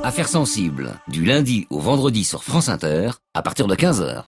Affaires sensibles, du lundi au vendredi sur France Inter, à partir de 15h.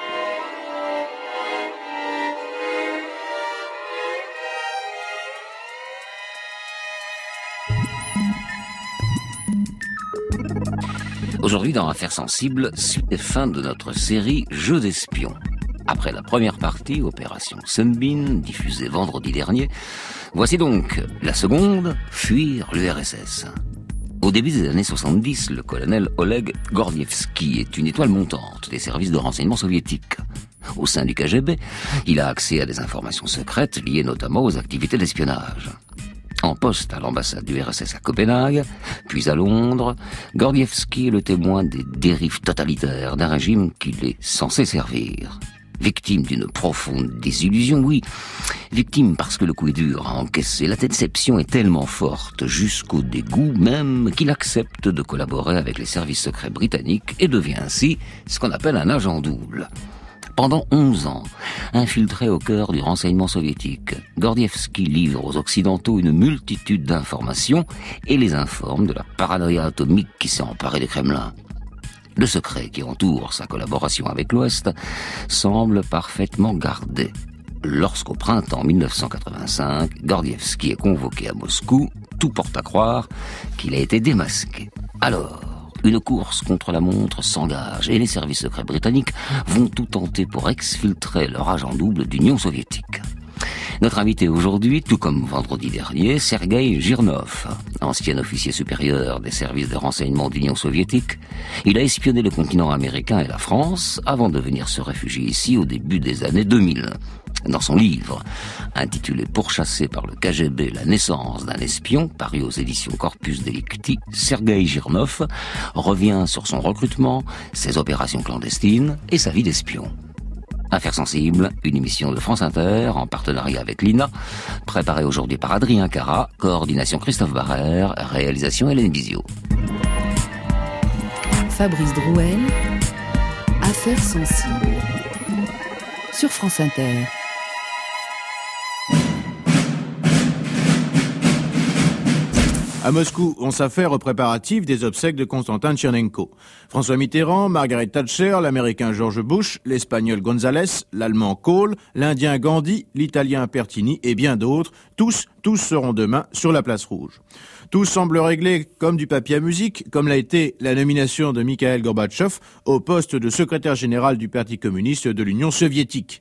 Aujourd'hui, dans Affaires sensibles, suite et fin de notre série Jeux d'espions. Après la première partie, Opération Sunbeam, diffusée vendredi dernier, voici donc la seconde, fuir l'URSS. Au début des années 70, le colonel Oleg Gordievski est une étoile montante des services de renseignement soviétiques. Au sein du KGB, il a accès à des informations secrètes liées notamment aux activités d'espionnage. En poste à l'ambassade du RSS à Copenhague, puis à Londres, Gordievski est le témoin des dérives totalitaires d'un régime qu'il est censé servir. Victime d'une profonde désillusion, oui. Victime parce que le coup est dur à encaisser. La déception est tellement forte, jusqu'au dégoût même, qu'il accepte de collaborer avec les services secrets britanniques et devient ainsi ce qu'on appelle un agent double. Pendant 11 ans, infiltré au cœur du renseignement soviétique, Gordievski livre aux Occidentaux une multitude d'informations et les informe de la paranoïa atomique qui s'est emparée du Kremlin. Le secret qui entoure sa collaboration avec l'Ouest semble parfaitement gardé. Lorsqu'au printemps 1985, Gordievski est convoqué à Moscou, tout porte à croire qu'il a été démasqué. Alors, une course contre la montre s'engage et les services secrets britanniques vont tout tenter pour exfiltrer leur agent double d'Union soviétique. Notre invité aujourd'hui, tout comme vendredi dernier, Sergueï Girnov, ancien officier supérieur des services de renseignement d'Union soviétique. Il a espionné le continent américain et la France avant de venir se réfugier ici au début des années 2000. Dans son livre, intitulé « Pourchassé par le KGB, la naissance d'un espion », paru aux éditions Corpus Delicti, Sergueï Girnov revient sur son recrutement, ses opérations clandestines et sa vie d'espion. Affaires sensibles, une émission de France Inter en partenariat avec l'INA, préparée aujourd'hui par Adrien Cara, coordination Christophe Barrère, réalisation Hélène Bizio. Fabrice Drouel, Affaires sensibles, sur France Inter. À Moscou, on s'affaire aux préparatifs des obsèques de Konstantin Tchernenko. François Mitterrand, Margaret Thatcher, l'Américain George Bush, l'Espagnol González, l'Allemand Kohl, l'Indien Gandhi, l'Italien Pertini et bien d'autres, tous seront demain sur la place rouge. Tout semble réglé comme du papier à musique, comme l'a été la nomination de Mikhail Gorbatchev au poste de secrétaire général du Parti communiste de l'Union soviétique.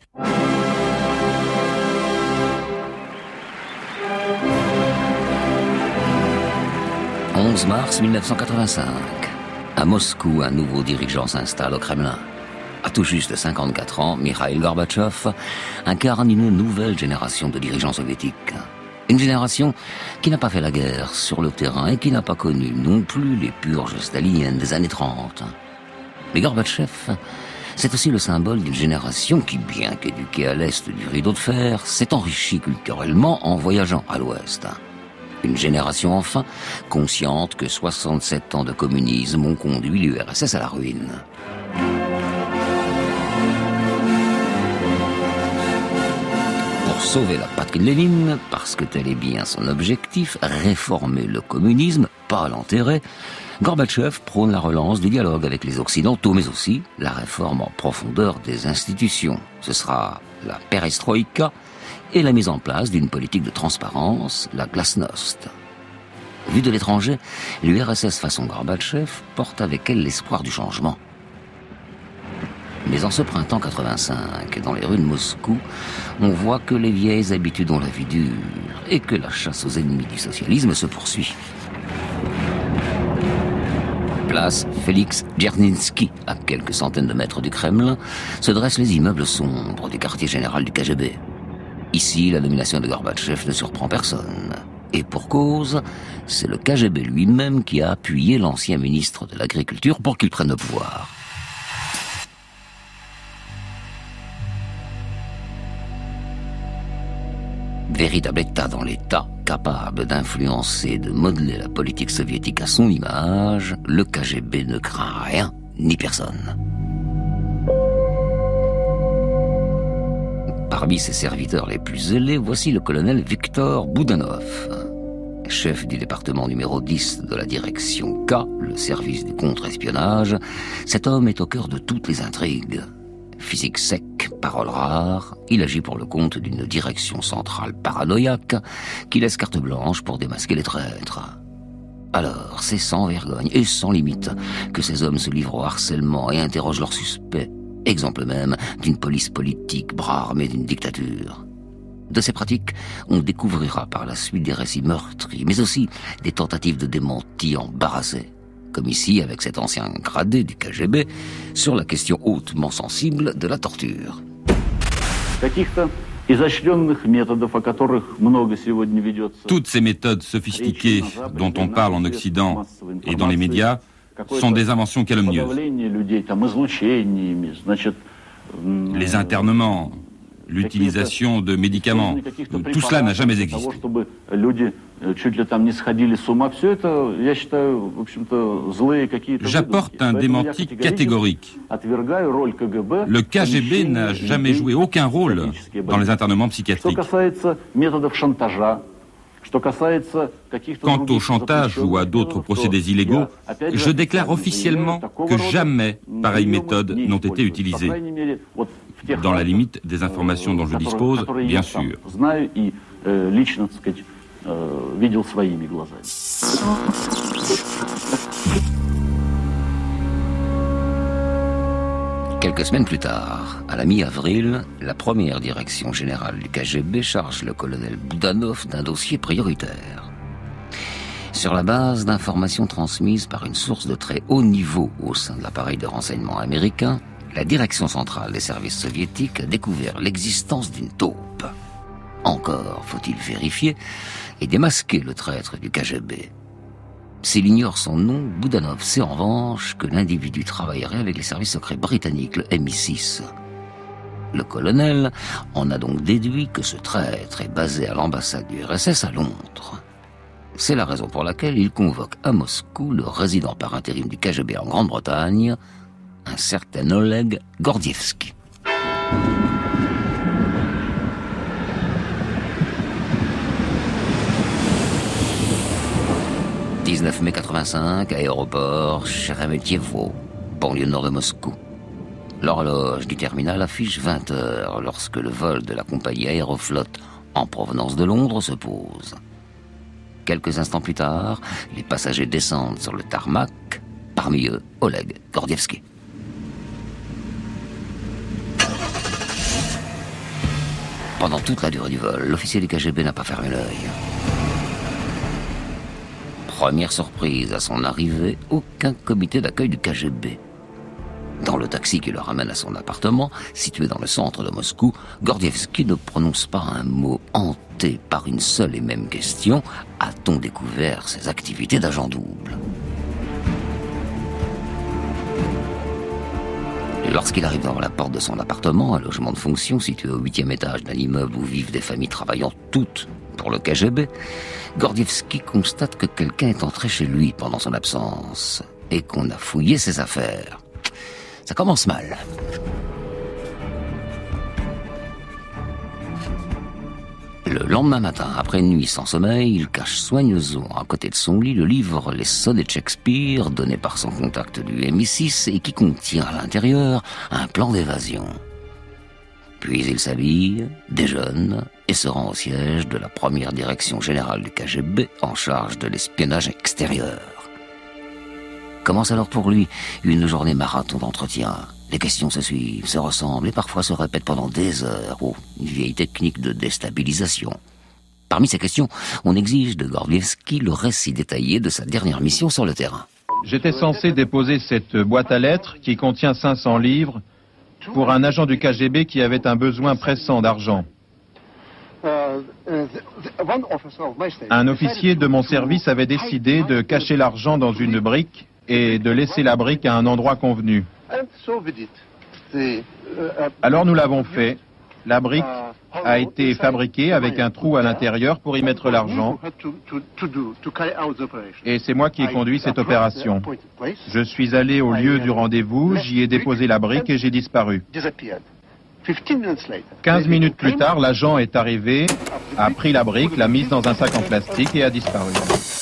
11 mars 1985. À Moscou, un nouveau dirigeant s'installe au Kremlin. À tout juste 54 ans, Mikhail Gorbatchev incarne une nouvelle génération de dirigeants soviétiques. Une génération qui n'a pas fait la guerre sur le terrain et qui n'a pas connu non plus les purges staliniennes des années 30. Mais Gorbatchev, c'est aussi le symbole d'une génération qui, bien qu'éduquée à l'Est du rideau de fer, s'est enrichie culturellement en voyageant à l'Ouest. Une génération enfin consciente que 67 ans de communisme ont conduit l'URSS à la ruine. Pour sauver la patrie de Lénine, parce que tel est bien son objectif, réformer le communisme, pas l'enterrer, Gorbatchev prône la relance du dialogue avec les Occidentaux, mais aussi la réforme en profondeur des institutions. Ce sera la perestroïka et la mise en place d'une politique de transparence, la glasnost. Vue de l'étranger, l'URSS façon Gorbatchev porte avec elle l'espoir du changement. Mais en ce printemps 85, dans les rues de Moscou, on voit que les vieilles habitudes ont la vie dure et que la chasse aux ennemis du socialisme se poursuit. Place Félix Dzerzhinsky, à quelques centaines de mètres du Kremlin, se dressent les immeubles sombres du quartier général du KGB. Ici, la nomination de Gorbatchev ne surprend personne. Et pour cause, c'est le KGB lui-même qui a appuyé l'ancien ministre de l'Agriculture pour qu'il prenne le pouvoir. Véritable État dans l'État, capable d'influencer et de modeler la politique soviétique à son image, le KGB ne craint rien ni personne. Parmi ses serviteurs les plus zélés, voici le colonel Viktor Boudanov. chef du département numéro 10 de la direction K, le service du contre-espionnage, cet homme est au cœur de toutes les intrigues. Physique sec, parole rare, il agit pour le compte d'une direction centrale paranoïaque qui laisse carte blanche pour démasquer les traîtres. Alors, c'est sans vergogne et sans limite que ces hommes se livrent au harcèlement et interrogent leurs suspects, exemple même d'une police politique bras armée d'une dictature. De ces pratiques, on découvrira par la suite des récits meurtris, mais aussi des tentatives de démenti embarrassées, comme ici avec cet ancien gradé du KGB, sur la question hautement sensible de la torture. Toutes ces méthodes sophistiquées dont on parle en Occident et dans les médias sont des inventions calomnieuses. Les internements, l'utilisation de médicaments, tout cela n'a jamais existé. J'apporte un démenti catégorique. Le KGB n'a jamais joué aucun rôle dans les internements psychiatriques. Quant au chantage ou à d'autres procédés illégaux, je déclare officiellement que jamais pareilles méthodes n'ont été utilisées. Dans la limite des informations dont je dispose, bien sûr. Quelques semaines plus tard, à la mi-avril, la première direction générale du KGB charge le colonel Boudanov d'un dossier prioritaire. Sur la base d'informations transmises par une source de très haut niveau au sein de l'appareil de renseignement américain, la direction centrale des services soviétiques a découvert l'existence d'une taupe. Encore faut-il vérifier et démasquer le traître du KGB. S'il ignore son nom, Boudanov sait en revanche que l'individu travaillerait avec les services secrets britanniques, le MI6. Le colonel en a donc déduit que ce traître est basé à l'ambassade du RSS à Londres. C'est la raison pour laquelle il convoque à Moscou le résident par intérim du KGB en Grande-Bretagne, un certain Oleg Gordievski. « 19 mai 85, aéroport Sheremetyevo, banlieue nord de Moscou. L'horloge du terminal affiche 20 heures lorsque le vol de la compagnie Aeroflot en provenance de Londres se pose. Quelques instants plus tard, les passagers descendent sur le tarmac, parmi eux Oleg Gordievski. Pendant toute la durée du vol, l'officier du KGB n'a pas fermé l'œil. Première surprise, à son arrivée, aucun comité d'accueil du KGB. Dans le taxi qui le ramène à son appartement, situé dans le centre de Moscou, Gordievski ne prononce pas un mot, hanté par une seule et même question: a-t-on découvert ses activités d'agent double? Lorsqu'il arrive devant la porte de son appartement, un logement de fonction situé au 8e étage d'un immeuble où vivent des familles travaillant toutes pour le KGB, Gordievski constate que quelqu'un est entré chez lui pendant son absence et qu'on a fouillé ses affaires. Ça commence mal. Le lendemain matin, après une nuit sans sommeil, il cache soigneusement à côté de son lit le livre Les Sonnets de Shakespeare, donné par son contact du MI6 et qui contient à l'intérieur un plan d'évasion. Puis il s'habille, déjeune et se rend au siège de la première direction générale du KGB en charge de l'espionnage extérieur. Commence alors pour lui une journée marathon d'entretien. Les questions se suivent, se ressemblent et parfois se répètent pendant des heures. Oh, une vieille technique de déstabilisation. Parmi ces questions, on exige de Gordievski le récit détaillé de sa dernière mission sur le terrain. J'étais censé déposer cette boîte à lettres qui contient 500 livres pour un agent du KGB qui avait un besoin pressant d'argent. Un officier de mon service avait décidé de cacher l'argent dans une brique et de laisser la brique à un endroit convenu. Alors nous l'avons fait. La brique a été fabriquée avec un trou à l'intérieur pour y mettre l'argent. Et c'est moi qui ai conduit cette opération. Je suis allé au lieu du rendez-vous, j'y ai déposé la brique et j'ai disparu. 15 minutes plus tard, l'agent est arrivé, a pris la brique, l'a mise dans un sac en plastique et a disparu.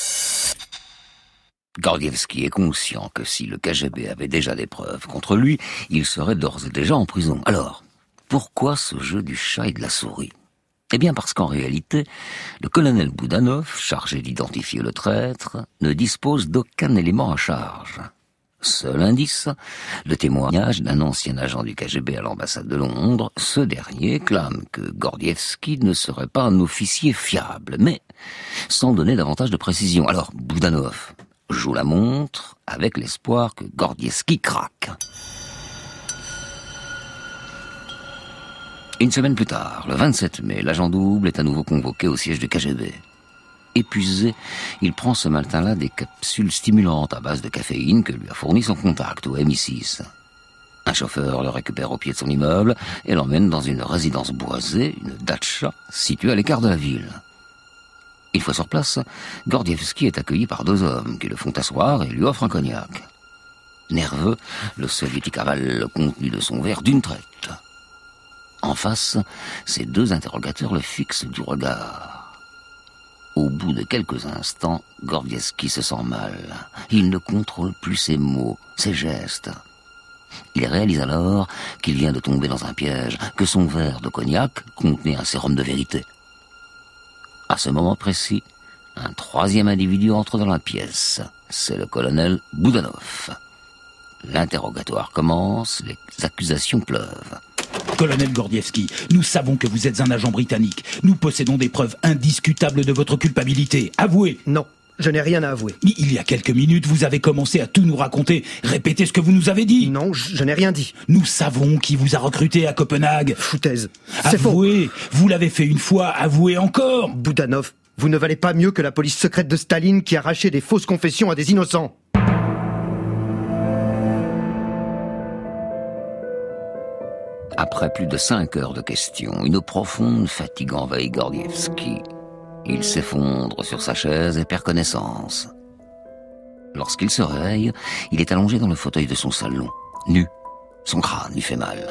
Gordievsky est conscient que si le KGB avait déjà des preuves contre lui, il serait d'ores et déjà en prison. Alors, pourquoi ce jeu du chat et de la souris ? Eh bien parce qu'en réalité, le colonel Boudanov, chargé d'identifier le traître, ne dispose d'aucun élément à charge. Seul indice, le témoignage d'un ancien agent du KGB à l'ambassade de Londres. Ce dernier clame que Gordievsky ne serait pas un officier fiable, mais sans donner davantage de précision. Alors Boudanov joue la montre avec l'espoir que Gordievsky craque. Une semaine plus tard, le 27 mai, l'agent double est à nouveau convoqué au siège du KGB. Épuisé, il prend ce matin-là des capsules stimulantes à base de caféine que lui a fourni son contact au MI6. Un chauffeur le récupère au pied de son immeuble et l'emmène dans une résidence boisée, une datcha, située à l'écart de la ville. Une fois sur place, Gordievsky est accueilli par 2 hommes qui le font asseoir et lui offrent un cognac. Nerveux, le soviétique avale le contenu de son verre d'une traite. En face, ces 2 interrogateurs le fixent du regard. Au bout de quelques instants, Gordievsky se sent mal. Il ne contrôle plus ses mots, ses gestes. Il réalise alors qu'il vient de tomber dans un piège, que son verre de cognac contenait un sérum de vérité. À ce moment précis, un 3e individu entre dans la pièce. C'est le colonel Boudanov. L'interrogatoire commence, les accusations pleuvent. Colonel Gordievsky, nous savons que vous êtes un agent britannique. Nous possédons des preuves indiscutables de votre culpabilité. Avouez. Non, je n'ai rien à avouer. Mais il y a quelques minutes, vous avez commencé à tout nous raconter. Répétez ce que vous nous avez dit. Non, je n'ai rien dit. Nous savons qui vous a recruté à Copenhague. Foutaise. C'est faux. Avouez. Vous l'avez fait une fois, avouez encore. Boudanov, vous ne valez pas mieux que la police secrète de Staline qui arrachait des fausses confessions à des innocents. Après plus de 5 heures de questions, une profonde fatigue envahit Gordievsky. Il s'effondre sur sa chaise et perd connaissance. Lorsqu'il se réveille, il est allongé dans le fauteuil de son salon, nu. Son crâne lui fait mal.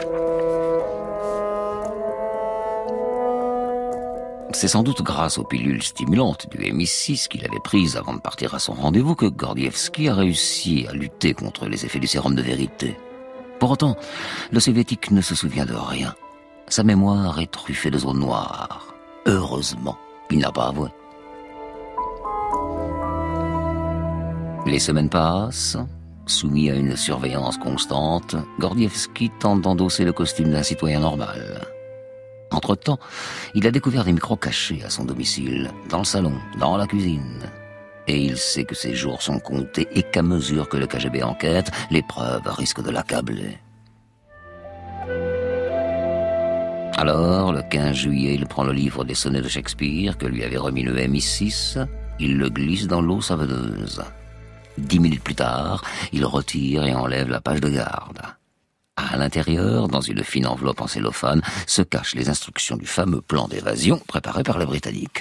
C'est sans doute grâce aux pilules stimulantes du MI6 qu'il avait prises avant de partir à son rendez-vous que Gordievsky a réussi à lutter contre les effets du sérum de vérité. Pour autant, le soviétique ne se souvient de rien. Sa mémoire est truffée de zones noires. Heureusement, il n'a pas avoué. Les semaines passent. Soumis à une surveillance constante, Gordievsky tente d'endosser le costume d'un citoyen normal. Entre-temps, il a découvert des micros cachés à son domicile, dans le salon, dans la cuisine. Et il sait que ses jours sont comptés et qu'à mesure que le KGB enquête, les preuves risquent de l'accabler. Alors, le 15 juillet, il prend le livre des sonnets de Shakespeare que lui avait remis le MI6. Il le glisse dans l'eau savonneuse. 10 minutes plus tard, il retire et enlève la page de garde. À l'intérieur, dans une fine enveloppe en cellophane, se cachent les instructions du fameux plan d'évasion préparé par les Britanniques.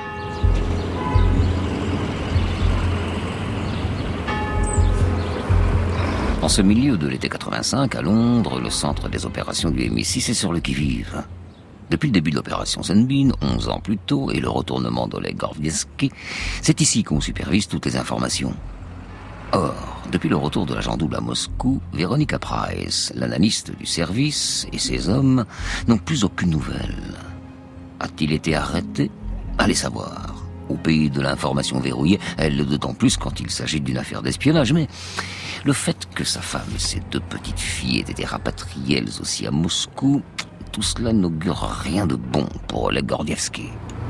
En ce milieu de l'été 85, à Londres, le centre des opérations du MI6 est sur le qui-vive. Depuis le début de l'opération Sunbeam, 11 ans plus tôt, et le retournement d'Oleg Gordievsky, c'est ici qu'on supervise toutes les informations. Or, depuis le retour de l'agent double à Moscou, Veronica Price, l'analyste du service, et ses hommes n'ont plus aucune nouvelle. A-t-il été arrêté ? Allez savoir. Au pays de l'information verrouillée, elle l'est d'autant plus quand il s'agit d'une affaire d'espionnage, mais le fait que sa femme et ses 2 petites filles aient été rapatriées elles aussi à Moscou, tout cela n'augure rien de bon pour Oleg Gordievsky.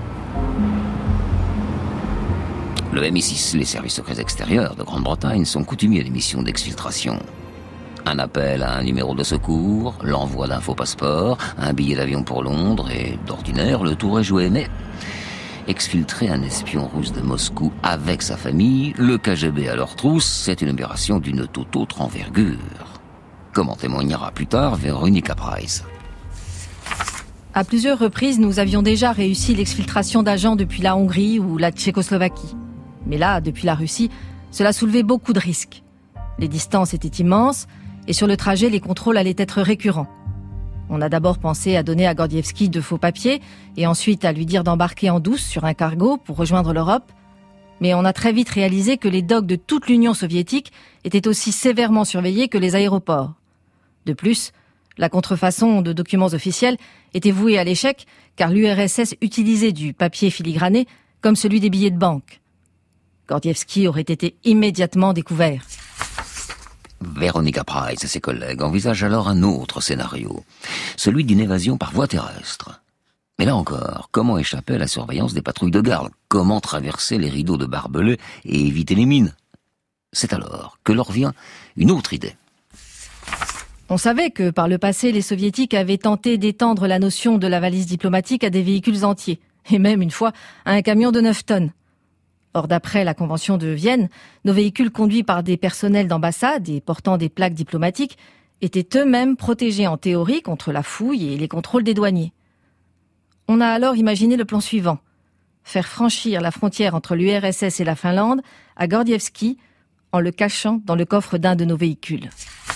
Le MI6, les services secrets extérieurs de Grande-Bretagne, sont coutumiers à des missions d'exfiltration. Un appel à un numéro de secours, l'envoi d'un faux passeport, un billet d'avion pour Londres, et d'ordinaire, le tour est joué, mais exfiltrer un espion russe de Moscou avec sa famille, le KGB à leur trousse, c'est une opération d'une toute autre envergure. Comme en témoignera plus tard Veronica Price. À plusieurs reprises, nous avions déjà réussi l'exfiltration d'agents depuis la Hongrie ou la Tchécoslovaquie. Mais là, depuis la Russie, cela soulevait beaucoup de risques. Les distances étaient immenses et sur le trajet, les contrôles allaient être récurrents. On a d'abord pensé à donner à Gordievski de faux papiers et ensuite à lui dire d'embarquer en douce sur un cargo pour rejoindre l'Europe. Mais on a très vite réalisé que les docks de toute l'Union soviétique étaient aussi sévèrement surveillés que les aéroports. De plus, la contrefaçon de documents officiels était vouée à l'échec car l'URSS utilisait du papier filigrané comme celui des billets de banque. Gordievski aurait été immédiatement découvert. Veronica Price et ses collègues envisagent alors un autre scénario, celui d'une évasion par voie terrestre. Mais là encore, comment échapper à la surveillance des patrouilles de garde? Comment traverser les rideaux de barbelés et éviter les mines? C'est alors que leur vient une autre idée. On savait que par le passé, les soviétiques avaient tenté d'étendre la notion de la valise diplomatique à des véhicules entiers, et même une fois à un camion de 9 tonnes. Or, d'après la Convention de Vienne, nos véhicules conduits par des personnels d'ambassade et portant des plaques diplomatiques étaient eux-mêmes protégés en théorie contre la fouille et les contrôles des douaniers. On a alors imaginé le plan suivant. Faire franchir la frontière entre l'URSS et la Finlande à Gordievski en le cachant dans le coffre d'un de nos véhicules.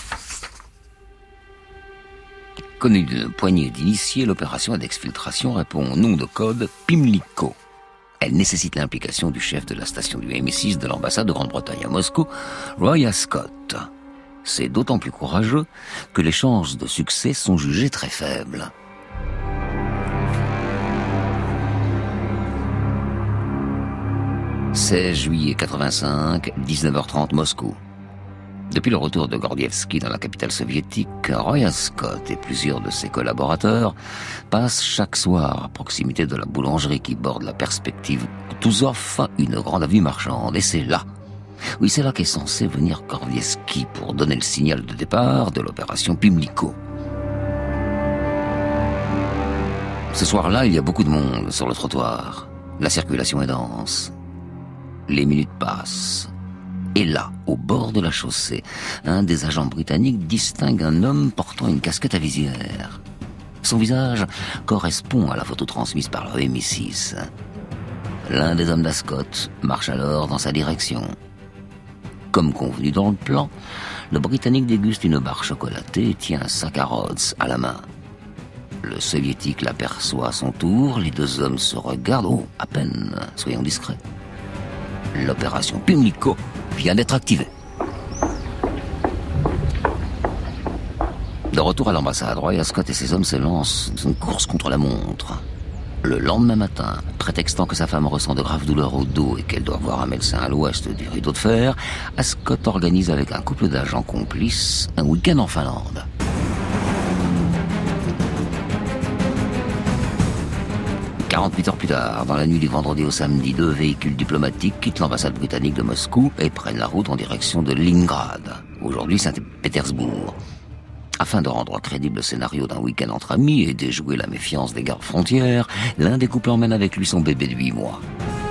Connue d'une poignée d'initiés, l'opération d'exfiltration répond au nom de code Pimlico. Elle nécessite l'implication du chef de la station du MI6 de l'ambassade de Grande-Bretagne à Moscou, Roy Ascott. C'est d'autant plus courageux que les chances de succès sont jugées très faibles. « 16 juillet 85, 19h30 Moscou. Depuis le retour de Gordievski dans la capitale soviétique, Roy Ascott et plusieurs de ses collaborateurs passent chaque soir à proximité de la boulangerie qui borde la perspective Kutuzov, une grande avenue marchande. Et c'est là, oui, c'est là qu'est censé venir Gordievski pour donner le signal de départ de l'opération Pimlico. Ce soir-là, il y a beaucoup de monde sur le trottoir. La circulation est dense. Les minutes passent. Et là, au bord de la chaussée, un des agents britanniques distingue un homme portant une casquette à visière. Son visage correspond à la photo transmise par le MI6. L'un des hommes d'Ascott marche alors dans sa direction. Comme convenu dans le plan, le Britannique déguste une barre chocolatée et tient un sac à Rhodes à la main. Le Soviétique l'aperçoit à son tour, les deux hommes se regardent. Oh, à peine, soyons discrets. L'opération Pimlico vient d'être activée. De retour à l'ambassade, Roy Ascott et ses hommes se lancent dans une course contre la montre. Le lendemain matin, prétextant que sa femme ressent de graves douleurs au dos et qu'elle doit voir un médecin à l'ouest du rideau de fer, Ascott organise avec un couple d'agents complices un week-end en Finlande. « 48 heures plus tard, dans la nuit du vendredi au samedi, 2 véhicules diplomatiques quittent l'ambassade britannique de Moscou et prennent la route en direction de Leningrad, aujourd'hui Saint-Pétersbourg. Afin de rendre crédible le scénario d'un week-end entre amis et déjouer la méfiance des gardes frontières, l'un des couples emmène avec lui son bébé de 8 mois.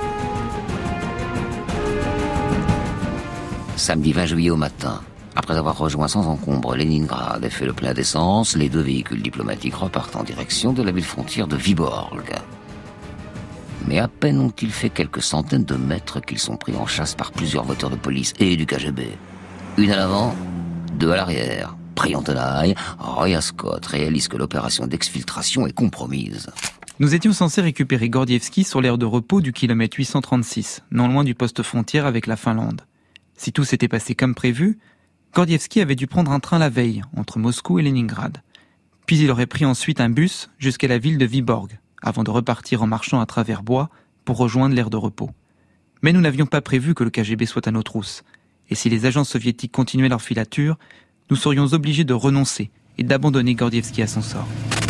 Samedi 20 juillet au matin, après avoir rejoint sans encombre Leningrad et fait le plein d'essence, les 2 véhicules diplomatiques repartent en direction de la ville frontière de Vyborg. Mais à peine ont-ils fait quelques centaines de mètres qu'ils sont pris en chasse par plusieurs voitures de police et du KGB. Une à l'avant, 2 à l'arrière. Pris en tenaille, Roy Ascott réalise que l'opération d'exfiltration est compromise. Nous étions censés récupérer Gordievski sur l'aire de repos du kilomètre 836, non loin du poste frontière avec la Finlande. Si tout s'était passé comme prévu, Gordievski avait dû prendre un train la veille, entre Moscou et Leningrad. Puis il aurait pris ensuite un bus jusqu'à la ville de Vyborg, avant de repartir en marchant à travers bois pour rejoindre l'aire de repos. Mais nous n'avions pas prévu que le KGB soit à nos trousses. Et si les agents soviétiques continuaient leur filature, nous serions obligés de renoncer et d'abandonner Gordievski à son sort.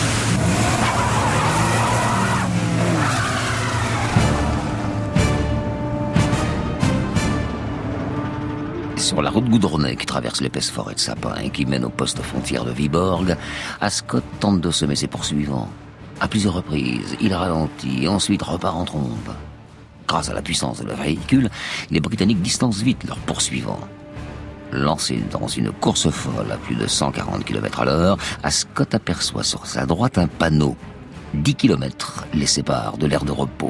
Sur la route goudronnée qui traverse l'épaisse forêt de sapins et qui mène au poste frontière de Vyborg, Ascott tente de semer ses poursuivants. À plusieurs reprises, il ralentit et ensuite repart en trombe. Grâce à la puissance de leur véhicule, les Britanniques distancent vite leurs poursuivants. Lancé dans une course folle à plus de 140 km/h, Ascott aperçoit sur sa droite un panneau. 10 km les séparent de l'aire de repos.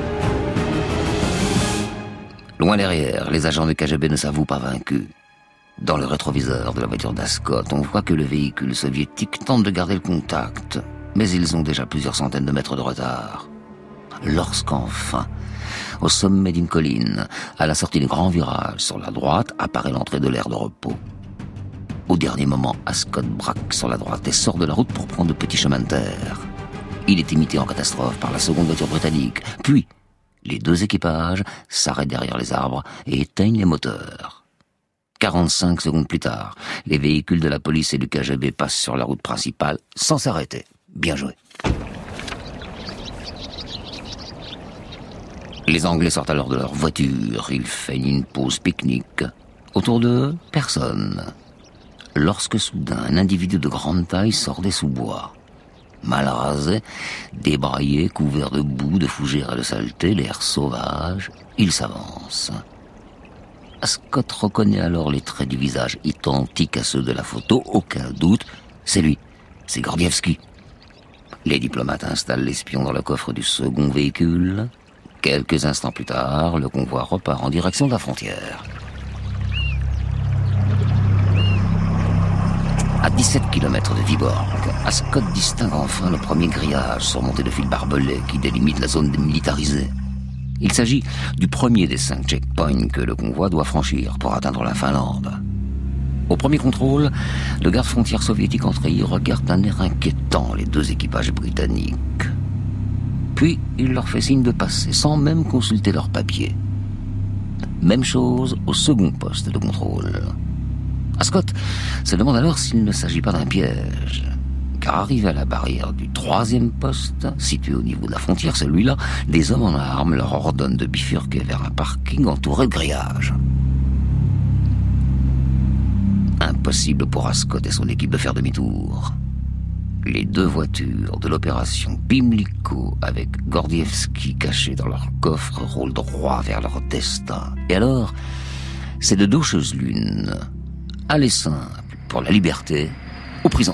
Loin derrière, les agents du KGB ne s'avouent pas vaincus. Dans le rétroviseur de la voiture d'Ascot, on voit que le véhicule soviétique tente de garder le contact, mais ils ont déjà plusieurs centaines de mètres de retard. Lorsqu'enfin, au sommet d'une colline, à la sortie du grand virage sur la droite, apparaît l'entrée de l'aire de repos. Au dernier moment, Ascot braque sur la droite et sort de la route pour prendre le petit chemin de terre. Il est imité en catastrophe par la seconde voiture britannique. Puis, les deux équipages s'arrêtent derrière les arbres et éteignent les moteurs. 45 secondes plus tard, les véhicules de la police et du KGB passent sur la route principale sans s'arrêter. Bien joué. Les Anglais sortent alors de leur voiture. Ils feignent une pause pique-nique. Autour d'eux, personne. Lorsque soudain, un individu de grande taille sort des sous-bois. Mal rasé, débraillé, couvert de boue, de fougères et de saleté, l'air sauvage, il s'avance. Ascot reconnaît alors les traits du visage identiques à ceux de la photo, aucun doute, c'est lui, c'est Gordievski. Les diplomates installent l'espion dans le coffre du second véhicule. Quelques instants plus tard, le convoi repart en direction de la frontière. À 17 km de Viborg, Ascot distingue enfin le premier grillage surmonté de fils barbelés qui délimite la zone démilitarisée. Il s'agit du premier des 5 checkpoints que le convoi doit franchir pour atteindre la Finlande. Au premier contrôle, le garde-frontière soviétique entré y regarde d'un air inquiétant les deux équipages britanniques. Puis, il leur fait signe de passer sans même consulter leurs papiers. Même chose au second poste de contrôle. Ascot se demande alors s'il ne s'agit pas d'un piège. Car arrivé à la barrière du troisième poste, situé au niveau de la frontière, celui-là, des hommes en armes leur ordonnent de bifurquer vers un parking entouré de grillages. Impossible pour Ascot et son équipe de faire demi-tour. Les deux voitures de l'opération Pimlico, avec Gordievski caché dans leur coffre, roulent droit vers leur destin. Et alors, c'est de deux choses l'une. Aller simple pour la liberté, ou prison.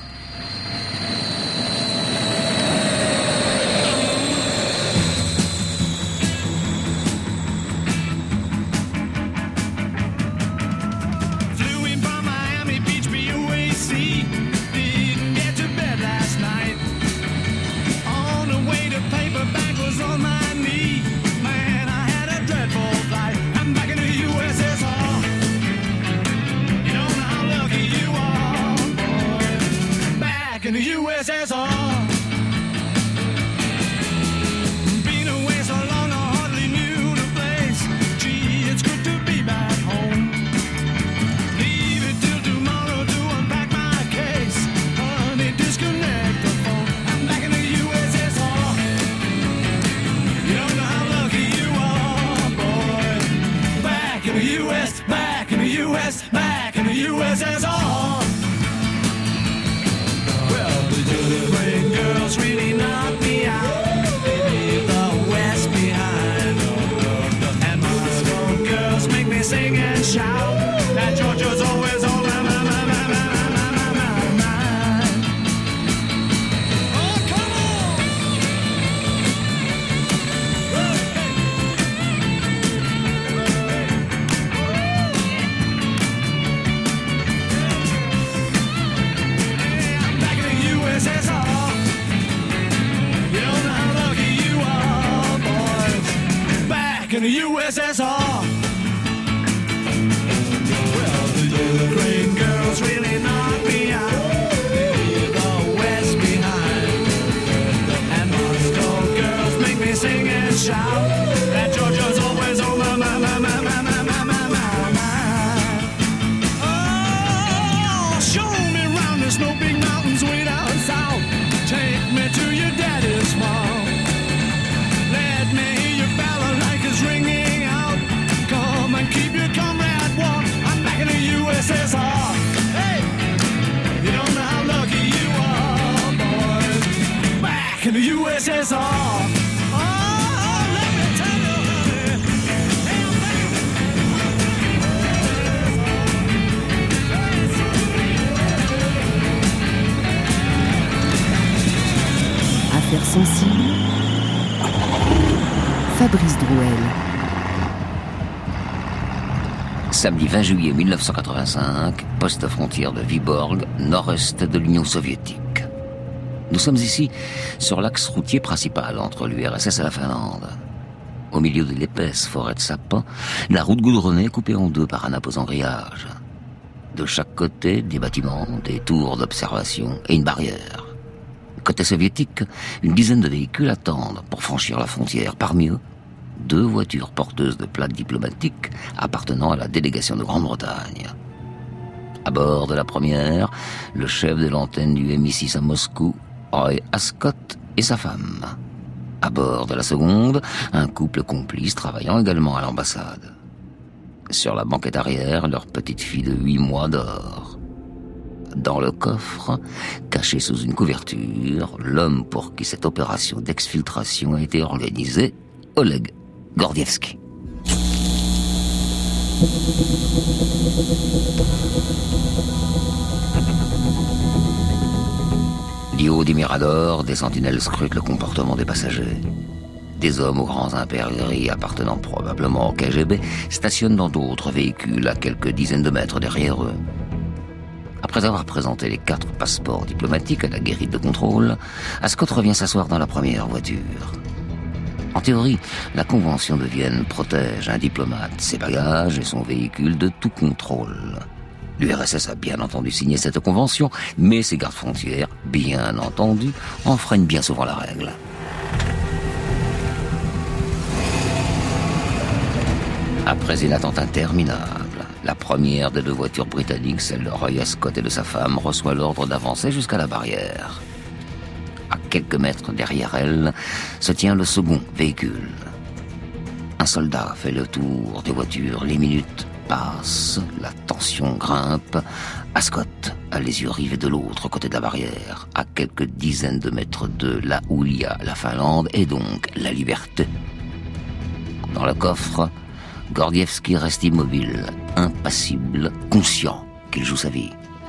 Affaires sensibles, Fabrice Drouel. Samedi 20 juillet 1985, poste frontière de Vyborg, nord-est de l'Union soviétique. Nous sommes ici sur l'axe routier principal entre l'URSS et la Finlande. Au milieu de l'épaisse forêt de sapins, la route goudronnée est coupée en deux par un imposant grillage. De chaque côté, des bâtiments, des tours d'observation et une barrière. Côté soviétique, une dizaine de véhicules attendent pour franchir la frontière. Parmi eux, 2 voitures porteuses de plaques diplomatiques appartenant à la délégation de Grande-Bretagne. À bord de la première, le chef de l'antenne du MI6 à Moscou, Roy Ascott, et sa femme. À bord de la seconde, un couple complice travaillant également à l'ambassade. Sur la banquette arrière, leur petite fille de 8 mois dort. Dans le coffre, caché sous une couverture, l'homme pour qui cette opération d'exfiltration a été organisée, Oleg Gordievsky. Du haut des miradors, des sentinelles scrutent le comportement des passagers. Des hommes aux grands impairs gris appartenant probablement au KGB stationnent dans d'autres véhicules à quelques dizaines de mètres derrière eux. Après avoir présenté les 4 passeports diplomatiques à la guérite de contrôle, Ascott revient s'asseoir dans la première voiture. En théorie, la Convention de Vienne protège un diplomate, ses bagages et son véhicule de tout contrôle. L'URSS a bien entendu signé cette convention, mais ses gardes-frontières, bien entendu, enfreignent bien souvent la règle. Après une attente interminable, la première des 2 voitures britanniques, celle de Roy Ascott et de sa femme, reçoit l'ordre d'avancer jusqu'à la barrière. À quelques mètres derrière elle, se tient le second véhicule. Un soldat fait le tour des voitures, les minutes passent, la tension grimpe. Ascott a les yeux rivés de l'autre côté de la barrière, à quelques dizaines de mètres de là où il y a la Finlande et donc la liberté. Dans le coffre, Gordievsky reste immobile, impassible, conscient qu'il joue sa vie.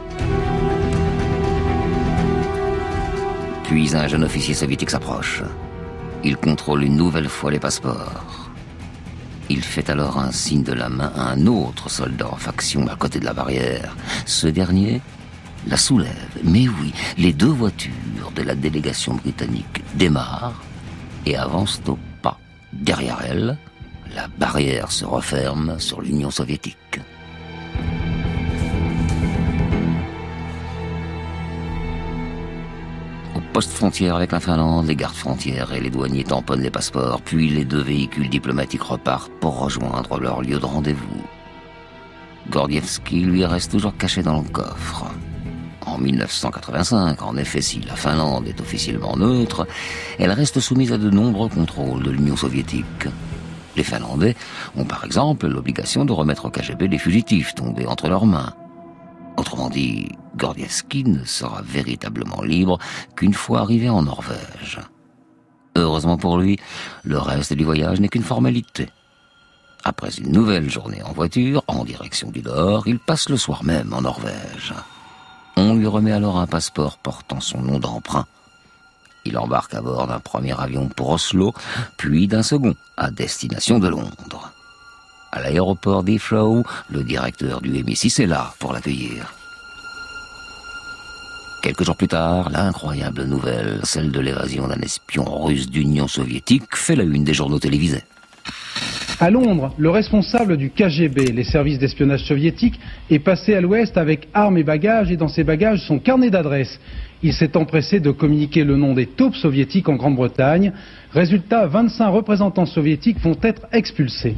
Puis un jeune officier soviétique s'approche. Il contrôle une nouvelle fois les passeports. Il fait alors un signe de la main à un autre soldat en faction à côté de la barrière. Ce dernier la soulève. Mais oui, les 2 voitures de la délégation britannique démarrent et avancent au pas. Derrière elle, la barrière se referme sur l'Union soviétique. Au poste frontière avec la Finlande, les gardes frontières et les douaniers tamponnent les passeports, puis les 2 véhicules diplomatiques repartent pour rejoindre leur lieu de rendez-vous. Gordievsky, lui, reste toujours caché dans le coffre. En 1985, en effet, si la Finlande est officiellement neutre, elle reste soumise à de nombreux contrôles de l'Union soviétique. Les Finlandais ont par exemple l'obligation de remettre au KGB les fugitifs tombés entre leurs mains. Autrement dit, Gordievsky ne sera véritablement libre qu'une fois arrivé en Norvège. Heureusement pour lui, le reste du voyage n'est qu'une formalité. Après une nouvelle journée en voiture, en direction du nord, il passe le soir même en Norvège. On lui remet alors un passeport portant son nom d'emprunt. Il embarque à bord d'un premier avion pour Oslo, puis d'un second, à destination de Londres. À l'aéroport d'Heathrow, le directeur du MI6 est là pour l'accueillir. Quelques jours plus tard, l'incroyable nouvelle, celle de l'évasion d'un espion russe d'Union soviétique, fait la une des journaux télévisés. À Londres, le responsable du KGB, les services d'espionnage soviétiques, est passé à l'ouest avec armes et bagages, et dans ses bagages son carnet d'adresses. Il s'est empressé de communiquer le nom des taupes soviétiques en Grande-Bretagne. Résultat, 25 représentants soviétiques vont être expulsés.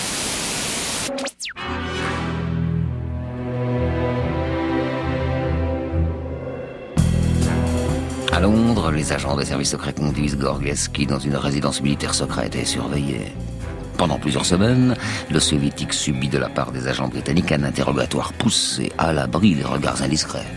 À Londres, les agents des services secrets conduisent Gordievsky dans une résidence militaire secrète et surveillée. Pendant plusieurs semaines, le soviétique subit de la part des agents britanniques un interrogatoire poussé à l'abri des regards indiscrets.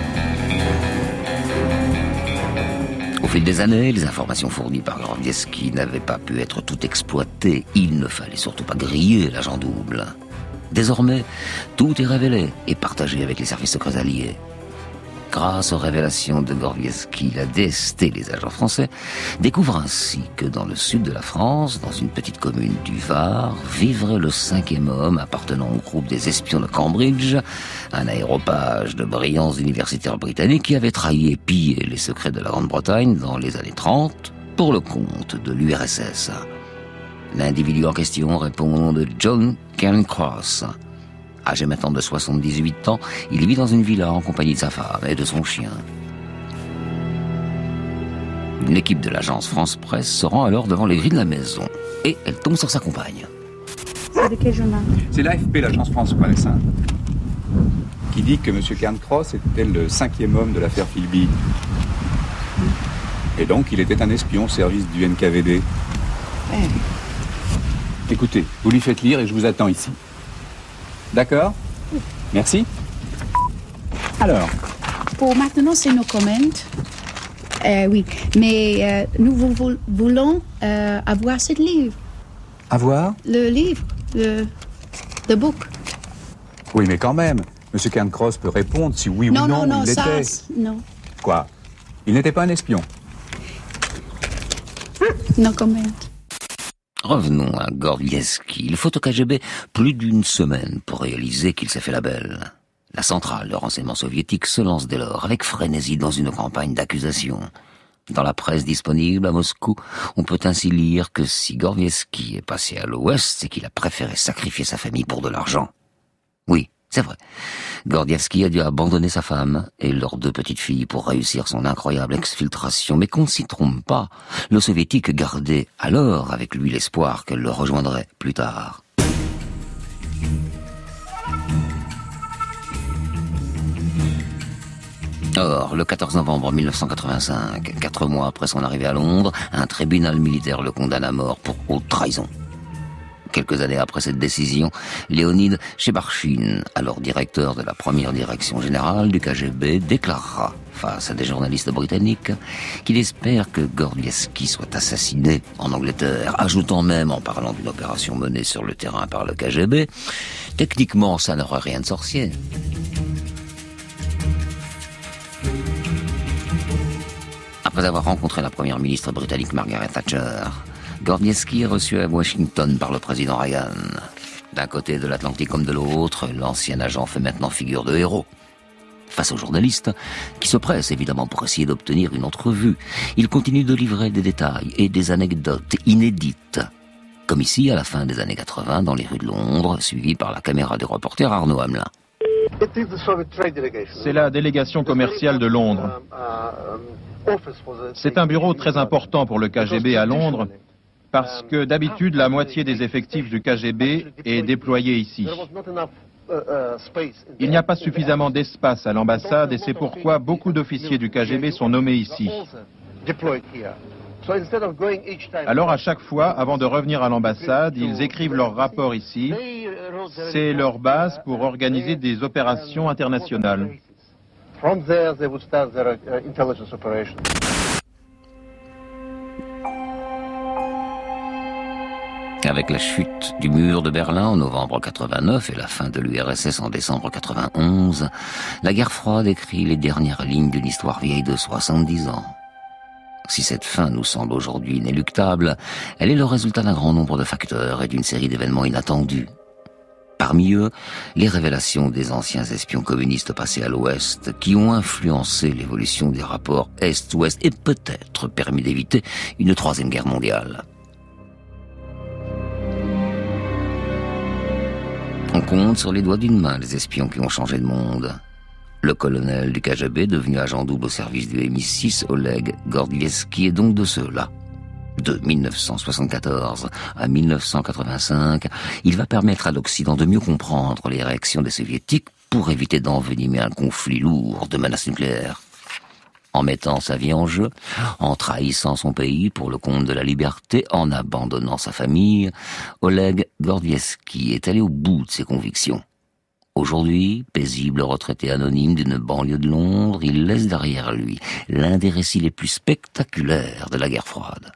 Au fil des années, les informations fournies par Gordievsky n'avaient pas pu être toutes exploitées. Il ne fallait surtout pas griller l'agent double. Désormais, tout est révélé et partagé avec les services secrets alliés. grâce aux révélations de Gordievsky, la DST, les agents français, découvre ainsi que dans le sud de la France, dans une petite commune du Var, vivrait le 5e homme appartenant au groupe des espions de Cambridge, un aéropage de brillants universitaires britanniques qui avait trahi et pillé les secrets de la Grande-Bretagne dans les années 30 pour le compte de l'URSS. L'individu en question répond de John Cairncross. Âgé maintenant de 78 ans, il vit dans une villa en compagnie de sa femme et de son chien. Une équipe de l'agence France Presse se rend alors devant les grilles de la maison et elle tombe sur sa compagne. C'est de quel journal ? C'est l'AFP, l'agence France Presse, qui dit que M. Cairncross était le 5e homme de l'affaire Philby. Et donc, il était un espion au service du NKVD. Écoutez, vous lui faites lire et je vous attends ici. D'accord ? Merci. Alors ? Pour maintenant, c'est nos commentaires. Oui, mais nous voulons avoir ce livre. Avoir ? Le livre, the book. Oui, mais quand même, M. Cairncross peut répondre si oui ou non il l'était. Non. Quoi ? Il n'était pas un espion ? No comment. Revenons à Gordievsky. Il faut au KGB plus d'une semaine pour réaliser qu'il s'est fait la belle. La centrale de renseignement soviétique se lance dès lors avec frénésie dans une campagne d'accusation. Dans la presse disponible à Moscou, on peut ainsi lire que si Gordievsky est passé à l'Ouest, c'est qu'il a préféré sacrifier sa famille pour de l'argent. Oui, c'est vrai. Gordievsky a dû abandonner sa femme et leurs 2 petites filles pour réussir son incroyable exfiltration. Mais qu'on ne s'y trompe pas, le soviétique gardait alors avec lui l'espoir qu'elle le rejoindrait plus tard. Or, le 14 novembre 1985, 4 mois après son arrivée à Londres, un tribunal militaire le condamne à mort pour haute trahison. Quelques années après cette décision, Léonid Chebarchine, alors directeur de la première direction générale du KGB, déclarera, face à des journalistes britanniques, qu'il espère que Gordievsky soit assassiné en Angleterre, ajoutant même, en parlant d'une opération menée sur le terrain par le KGB, « Techniquement, ça n'aurait rien de sorcier ». Après avoir rencontré la première ministre britannique Margaret Thatcher, Gordievsky est reçu à Washington par le président Reagan. D'un côté de l'Atlantique comme de l'autre, l'ancien agent fait maintenant figure de héros. Face aux journalistes, qui se pressent évidemment pour essayer d'obtenir une entrevue, il continue de livrer des détails et des anecdotes inédites. Comme ici, à la fin des années 80, dans les rues de Londres, suivi par la caméra du reporter Arnaud Hamelin. C'est la délégation commerciale de Londres. C'est un bureau très important pour le KGB à Londres, parce que d'habitude, la moitié des effectifs du KGB est déployée ici. Il n'y a pas suffisamment d'espace à l'ambassade et c'est pourquoi beaucoup d'officiers du KGB sont nommés ici. Alors à chaque fois, avant de revenir à l'ambassade, ils écrivent leur rapport ici. C'est leur base pour organiser des opérations internationales. Avec la chute du mur de Berlin en novembre 89 et la fin de l'URSS en décembre 91, la guerre froide écrit les dernières lignes d'une histoire vieille de 70 ans. Si cette fin nous semble aujourd'hui inéluctable, elle est le résultat d'un grand nombre de facteurs et d'une série d'événements inattendus. Parmi eux, les révélations des anciens espions communistes passés à l'Ouest qui ont influencé l'évolution des rapports Est-Ouest et peut-être permis d'éviter une 3e guerre mondiale. On compte sur les doigts d'une main les espions qui ont changé de monde. Le colonel du KGB, devenu agent double au service du MI6, Oleg Gordievsky, est donc de ceux-là. De 1974 à 1985, il va permettre à l'Occident de mieux comprendre les réactions des Soviétiques pour éviter d'envenimer un conflit lourd de menaces nucléaires. En mettant sa vie en jeu, en trahissant son pays pour le compte de la liberté, en abandonnant sa famille, Oleg Gordievsky est allé au bout de ses convictions. Aujourd'hui, paisible retraité anonyme d'une banlieue de Londres, il laisse derrière lui l'un des récits les plus spectaculaires de la guerre froide.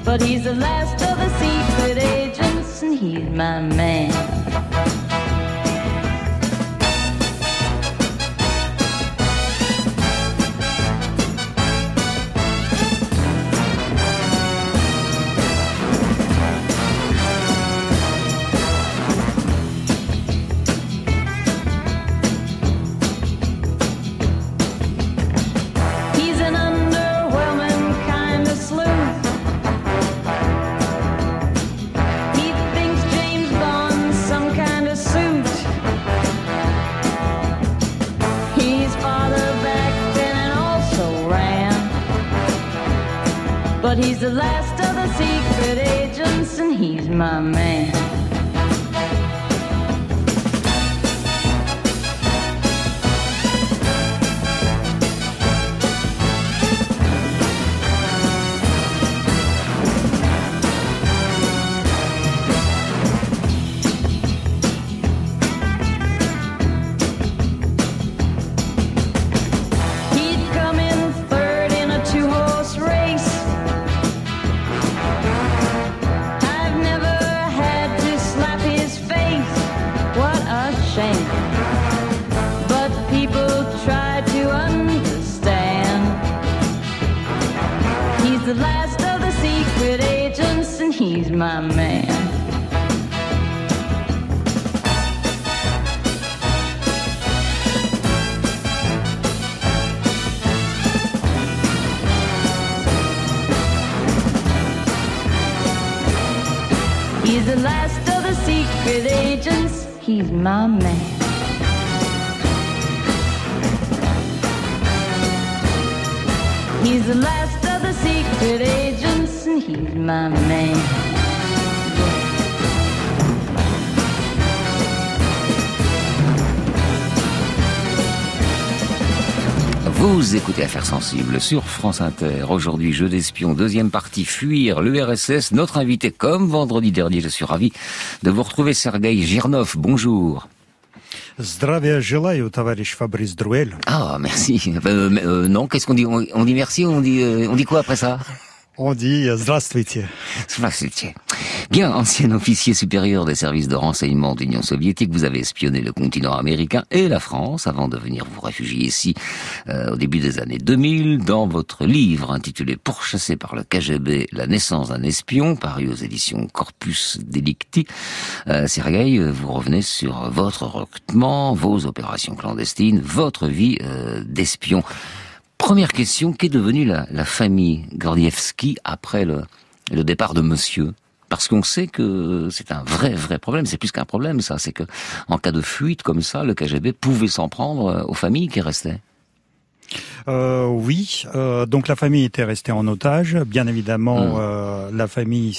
But he's the last of the secret agents, and he's my man. But he's the last of the secret agents, and he's my man. But people try to understand. He's the last of the secret agents, and he's my man. He's the last of the secret agents. He's my man. He's the last of the secret agents, and he's my man. Vous écoutez Affaires sensibles sur France Inter. Aujourd'hui, Jeu d'espion, deuxième partie, fuir l'URSS. Notre invité, comme vendredi dernier, je suis ravi de vous retrouver, Sergueï Girnov. Bonjour. Здравия желаю, товарищ Фабрис Друэль. Ah, merci. Non, qu'est-ce qu'on dit? On dit merci, on dit quoi après ça? On dit здравствуйте. Здравствуйте. Bien, ancien officier supérieur des services de renseignement d'Union soviétique, vous avez espionné le continent américain et la France avant de venir vous réfugier ici au début des années 2000. Dans votre livre intitulé « Pourchassé par le KGB, la naissance d'un espion », paru aux éditions Corpus Delicti, Sergueï, vous revenez sur votre recrutement, vos opérations clandestines, votre vie d'espion. Première question, qu'est devenue la famille Gordievsky après le départ de monsieur? Parce qu'on sait que c'est un vrai problème, c'est plus qu'un problème ça, c'est que en cas de fuite comme ça, le KGB pouvait s'en prendre aux familles qui restaient. Oui, donc la famille était restée en otage. Bien évidemment, la famille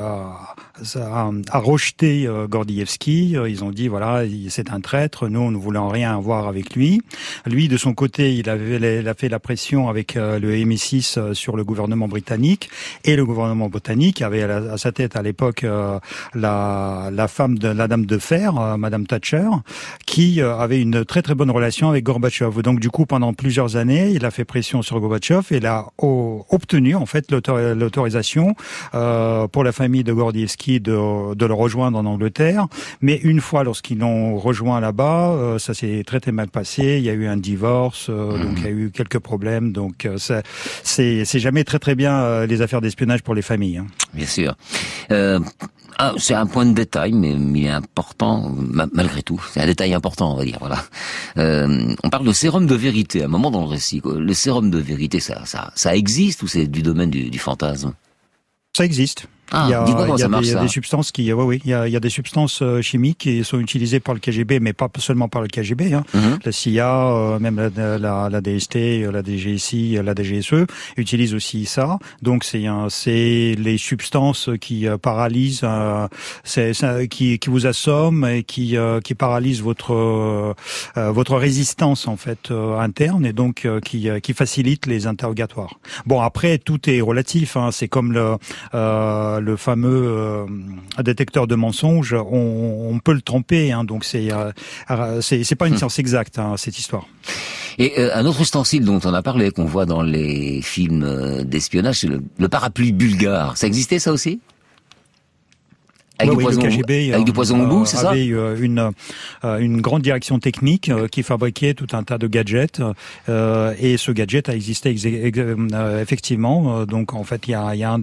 a rejeté Gordievsky. Ils ont dit voilà, c'est un traître. Nous, on ne voulait rien avoir avec lui. Lui, de son côté, il a fait la pression avec le MI6 sur le gouvernement britannique, et le gouvernement britannique avait à sa tête à l'époque la femme de la dame de fer, Madame Thatcher, qui avait une très bonne relation avec Gorbatchev. Donc du coup, pendant plusieurs années, il a fait pression sur Gorbatchev et il a obtenu en fait l'autorisation pour la famille de Gordievsky de le rejoindre en Angleterre. Mais une fois, lorsqu'ils l'ont rejoint là-bas, ça s'est très mal passé. Il y a eu un divorce, donc il y a eu quelques problèmes. Donc c'est jamais très bien les affaires d'espionnage pour les familles. Hein. Bien sûr. C'est un point de détail, mais il est important malgré tout. C'est un détail important, on va dire. Voilà. On parle de sérum de vérité à un moment dans le récit. Le sérum de vérité, ça existe ou c'est du domaine du fantasme? Ça existe. Ah, dis-moi comment ça marche, il y a des substances qui, il y a des substances chimiques qui sont utilisées par le KGB, mais pas seulement par le KGB. Hein. La CIA, même la DST, la DGSI, la DGSE utilisent aussi ça. Donc c'est les substances qui paralysent, qui vous assomment et qui paralysent votre résistance en fait interne, et donc qui facilitent les interrogatoires. Bon, après tout est relatif. Hein. C'est comme le fameux détecteur de mensonges, on peut le tromper. Hein, donc c'est pas une science exacte, hein, cette histoire. Et un autre ustensile dont on a parlé, qu'on voit dans les films d'espionnage, c'est le parapluie bulgare. Ça existait, ça aussi ? Avec le KGB, avec du poison au bout, c'est ça ? Avait une grande direction technique qui fabriquait tout un tas de gadgets, et ce gadget a existé effectivement. Donc en fait, il y a un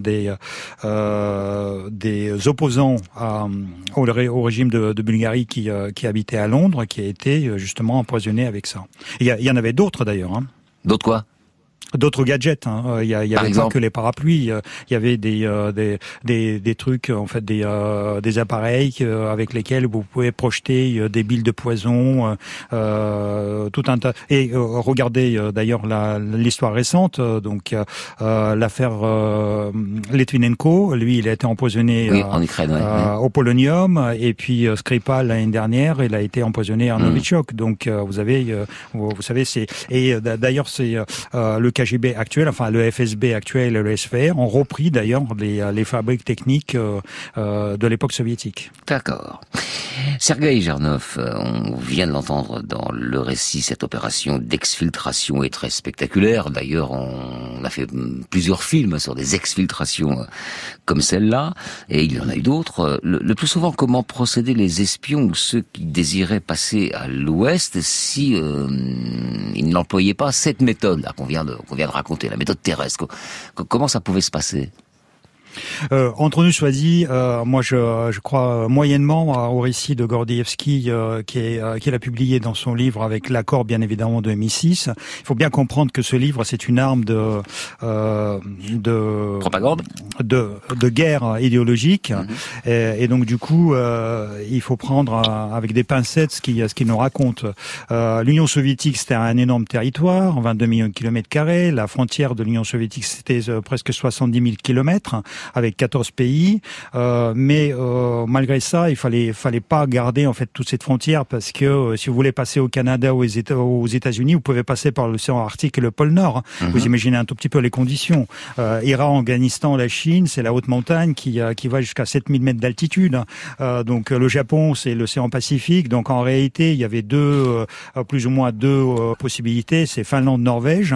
des opposants au régime de Bulgarie qui habitait à Londres, qui a été justement empoisonné avec ça. Il y en avait d'autres d'ailleurs. Hein. D'autres quoi ? D'autres gadgets, hein. Il y avait pas que les parapluies. Il y avait des trucs, en fait, des appareils avec lesquels vous pouvez projeter des billes de poison, tout un tas. Et regardez d'ailleurs l'histoire récente. Donc l'affaire Litvinenko, lui, il a été empoisonné en Ukraine, au polonium, et puis Skripal l'année dernière, il a été empoisonné à Novichok. Donc vous savez, c'est d'ailleurs c'est le KGB actuel, enfin le FSB actuel et le SVR ont repris d'ailleurs les fabriques techniques de l'époque soviétique. D'accord. Sergueï Jarnov, on vient de l'entendre dans le récit, cette opération d'exfiltration est très spectaculaire. D'ailleurs, on a fait plusieurs films sur des exfiltrations comme celle-là, et il y en a eu d'autres. Le plus souvent, comment procédaient les espions ou ceux qui désiraient passer à l'Ouest si ils n'employaient pas cette méthode-là qu'on vient de raconter, la méthode terrestre. Comment ça pouvait se passer ? Entre nous choisis, moi je crois moyennement au récit de Gordievsky qu'il a publié dans son livre avec l'accord bien évidemment de MI6. Il faut bien comprendre que ce livre c'est une arme de propagande, de guerre idéologique, et donc du coup il faut prendre avec des pincettes ce qu'il nous raconte. L'Union soviétique c'était un énorme territoire, 22 millions de kilomètres carrés. La frontière de l'Union soviétique c'était presque 70 000 kilomètres, avec 14 pays, mais malgré ça, il fallait pas garder en fait toute cette frontière, parce que si vous voulez passer au Canada ou aux États-Unis, vous pouvez passer par l'océan Arctique et le pôle Nord. Vous imaginez un tout petit peu les conditions. Iran, Afghanistan, la Chine, c'est la haute montagne qui va jusqu'à 7000 mètres d'altitude. Donc le Japon, c'est l'océan Pacifique. Donc en réalité, il y avait plus ou moins deux possibilités. C'est Finlande, Norvège,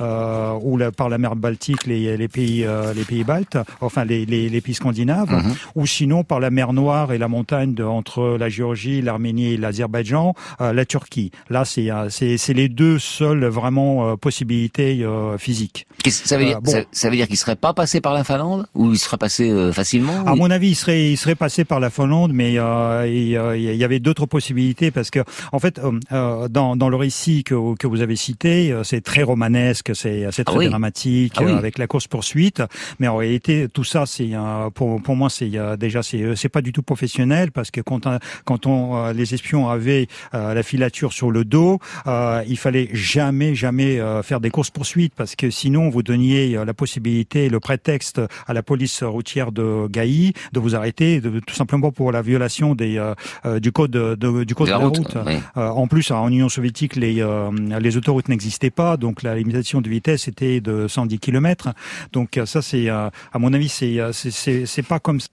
ou par la mer Baltique, les pays baltes, enfin les pays scandinaves, ou sinon par la mer Noire et la montagne entre la Géorgie, l'Arménie et l'Azerbaïdjan, la Turquie. Là, c'est les deux seules vraiment possibilités physiques. Ça veut dire qu'il serait pas passé par la Finlande, ou il serait passé facilement? À mon avis, il serait passé par la Finlande, mais il y avait d'autres possibilités, parce que en fait, dans le récit que vous avez cité, c'est très romanesque, c'est très dramatique, avec la course-poursuite, mais en réalité, tout ça, c'est pour moi, c'est pas du tout professionnel, parce que quand les espions avaient la filature sur le dos, il fallait jamais faire des courses-poursuites, parce que sinon vous donniez la possibilité, le prétexte à la police routière de Gaï de vous arrêter, tout simplement pour la violation du code de la route. Oui. En plus, en Union soviétique, les autoroutes n'existaient pas, donc la limitation de vitesse était de 110 km. Donc ça, c'est à mon avis, c'est pas comme ça.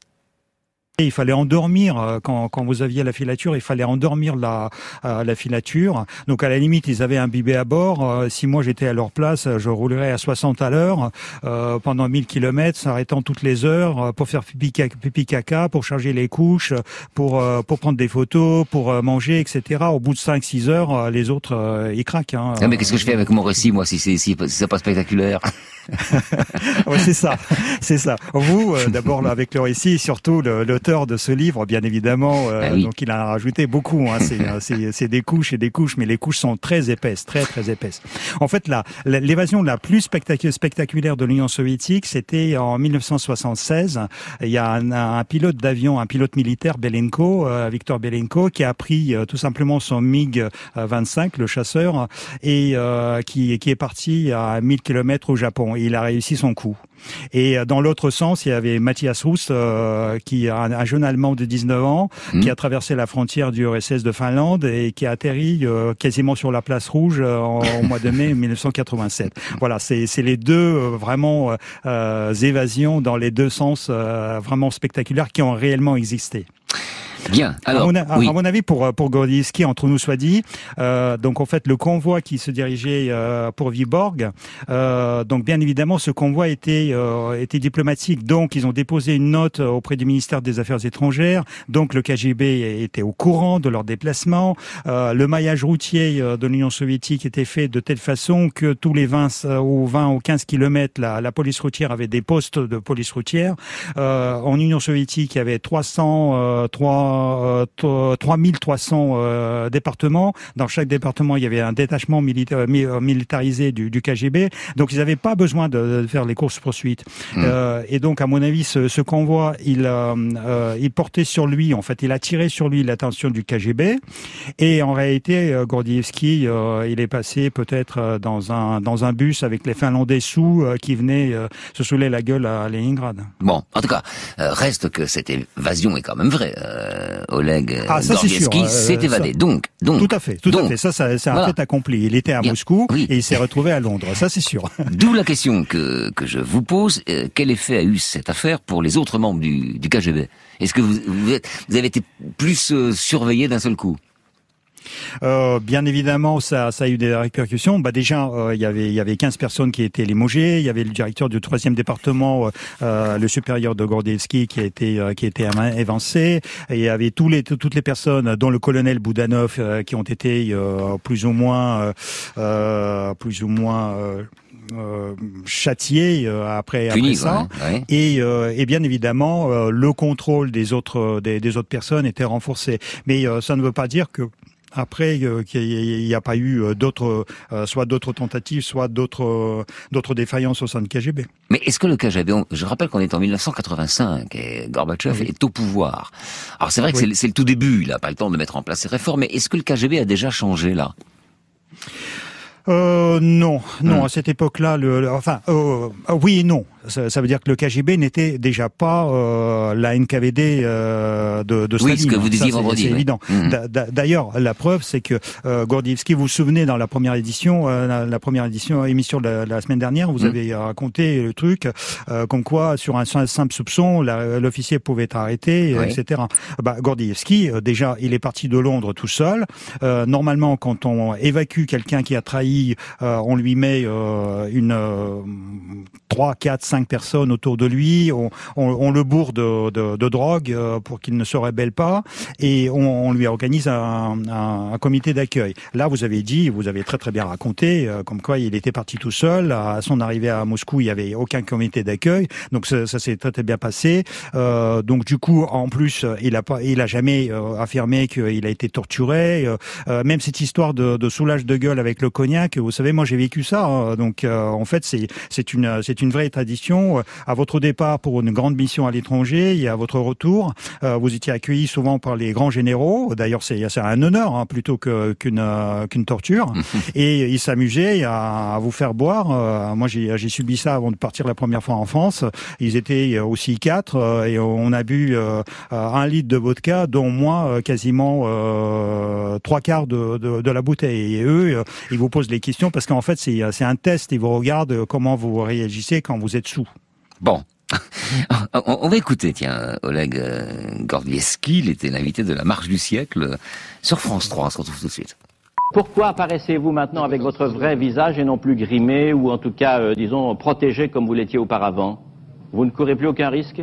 Il fallait endormir, quand vous aviez la filature, il fallait endormir la filature. Donc à la limite, ils avaient un bibet à bord. Si moi j'étais à leur place, je roulerais à 60 à l'heure pendant 1000 km, s'arrêtant toutes les heures pour faire pipi caca, pour charger les couches, pour prendre des photos, pour manger, etc. Au bout de 5-6 heures, les autres ils craquent. Hein. Non, mais qu'est-ce que je fais avec mon récit, moi, si c'est pas spectaculaire? Ouais, c'est ça. Vous, d'abord avec le récit, surtout l'auteur de ce livre, bien évidemment, donc il en a rajouté beaucoup. Hein, c'est des couches et des couches, mais les couches sont très épaisses, très très épaisses. En fait, l'évasion la plus spectaculaire de l'Union soviétique, c'était en 1976. Il y a un pilote d'avion, un pilote militaire, Belenko, Victor Belenko, qui a pris tout simplement son MiG-25, le chasseur, et qui est parti à 1000 km au Japon. il a réussi son coup. Et dans l'autre sens, il y avait Matthias Rouss, qui est un jeune Allemand de 19 ans, qui a traversé la frontière du URSS de Finlande et qui a atterri quasiment sur la place rouge au mois de mai 1987. Voilà, c'est les deux vraiment évasions dans les deux sens vraiment spectaculaires qui ont réellement existé. Bien. Alors, à mon avis, pour Gordievsky, entre nous soit dit, donc en fait le convoi qui se dirigeait pour Viborg, donc bien évidemment ce convoi était diplomatique, donc ils ont déposé une note auprès du ministère des Affaires étrangères, donc le KGB était au courant de leur déplacement, le maillage routier de l'Union soviétique était fait de telle façon que tous les 20 ou 15 kilomètres, la police routière avait des postes de police routière. En Union soviétique, il y avait 3300 départements. Dans chaque département, il y avait un détachement militarisé du KGB. Donc, ils n'avaient pas besoin de faire les courses-poursuites. Et donc, à mon avis, ce convoi, il portait sur lui, en fait, il attirait sur lui l'attention du KGB. Et en réalité, Gordievsky, il est passé peut-être dans un bus avec les Finlandais sous qui venaient se saouler la gueule à Leningrad. Bon, en tout cas, reste que cette évasion est quand même vraie. Oleg Gordievsky s'est évadé. Donc. Tout à fait. Ça, c'est un fait accompli. Il était à Moscou et il s'est retrouvé à Londres. Ça, c'est sûr. D'où la question que je vous pose. Quel effet a eu cette affaire pour les autres membres du KGB? Est-ce que vous avez été plus surveillés d'un seul coup? Bien évidemment, ça a eu des répercussions. Déjà, il y avait 15 personnes qui étaient limogées. Il y avait le directeur du 3e département, le supérieur de Gordievsky, qui a été évincé. Et il y avait toutes les personnes, dont le colonel Boudanov, qui ont été plus ou moins châtié après ça, ouais. Et bien évidemment le contrôle des autres personnes était renforcé. Mais ça ne veut pas dire que après qu'il n'y a pas eu soit d'autres tentatives, soit d'autres défaillances au sein du KGB. Mais est-ce que le KGB, je rappelle qu'on est en 1985 et Gorbatchev est au pouvoir. Alors c'est vrai que c'est le tout début, il n'a pas le temps de mettre en place ses réformes, mais est-ce que le KGB a déjà changé là? Non, à cette époque-là, oui et non. Ça veut dire que le KGB n'était déjà pas la NKVD de Staline. Oui, ce que vous disiez vendredi. C'est évident. D'ailleurs, la preuve, c'est que Gordievsky, vous vous souvenez, dans la première émission émission de la semaine dernière, vous avez raconté le truc comme quoi, sur un simple soupçon, l'officier pouvait être arrêté, etc. Gordievsky, déjà, il est parti de Londres tout seul. Normalement, quand on évacue quelqu'un qui a trahi, on lui met 3, 4, 5 personnes autour de lui, on le bourre de drogue pour qu'il ne se rébelle pas, et on lui organise un comité d'accueil. Là, vous avez très très bien raconté, comme quoi il était parti tout seul. À son arrivée à Moscou, il n'y avait aucun comité d'accueil, donc ça s'est très très bien passé. Donc du coup, en plus, il a jamais affirmé qu'il a été torturé. Même cette histoire de soulage de gueule avec le cognac, vous savez, moi j'ai vécu ça. Donc en fait, c'est une vraie tradition. À votre départ pour une grande mission à l'étranger et à votre retour, vous étiez accueillis souvent par les grands généraux. D'ailleurs, c'est un honneur plutôt qu'une torture. Et ils s'amusaient à vous faire boire. Moi, j'ai subi ça avant de partir la première fois en France. Ils étaient aussi 4 et on a bu 1 litre de vodka, dont moi quasiment 3/4 de la bouteille. Et eux, ils vous posent les questions parce qu'en fait, c'est un test. Ils vous regardent comment vous réagissez quand vous êtes sous. Bon. On va écouter, Oleg Gordievsky, il était l'invité de la Marche du siècle sur France 3. On se retrouve tout de suite. Pourquoi apparaissez-vous maintenant avec votre vrai visage et non plus grimé ou en tout cas, disons, protégé comme vous l'étiez auparavant? Vous ne courez plus aucun risque?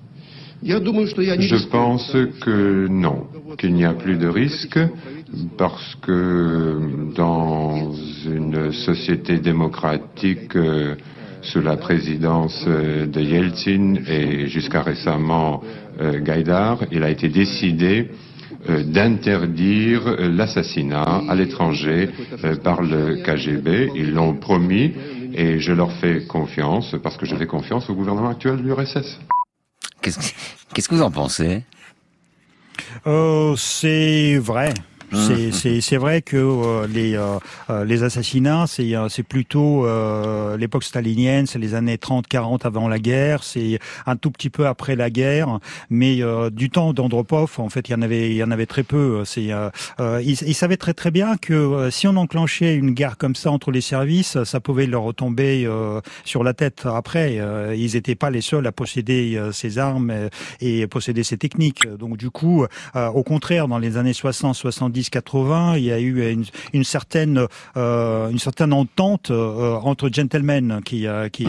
Je pense que non, qu'il n'y a plus de risque, parce que dans une société démocratique sous la présidence de Yeltsin et jusqu'à récemment Gaïdar, il a été décidé d'interdire l'assassinat à l'étranger par le KGB. Ils l'ont promis et je leur fais confiance parce que je fais confiance au gouvernement actuel de l'URSS. Qu'est-ce que vous en pensez? C'est vrai. C'est vrai que les assassinats, c'est plutôt l'époque stalinienne, c'est les années 30-40 avant la guerre, c'est un tout petit peu après la guerre, mais du temps d'Andropov, en fait, il y en avait très peu. Il savait très très bien que si on enclenchait une guerre comme ça entre les services, ça pouvait leur retomber sur la tête après. Ils n'étaient pas les seuls à posséder ces armes et posséder ces techniques. Donc du coup, au contraire, dans les années 60, 70, 80, il y a eu une certaine entente entre gentlemen qui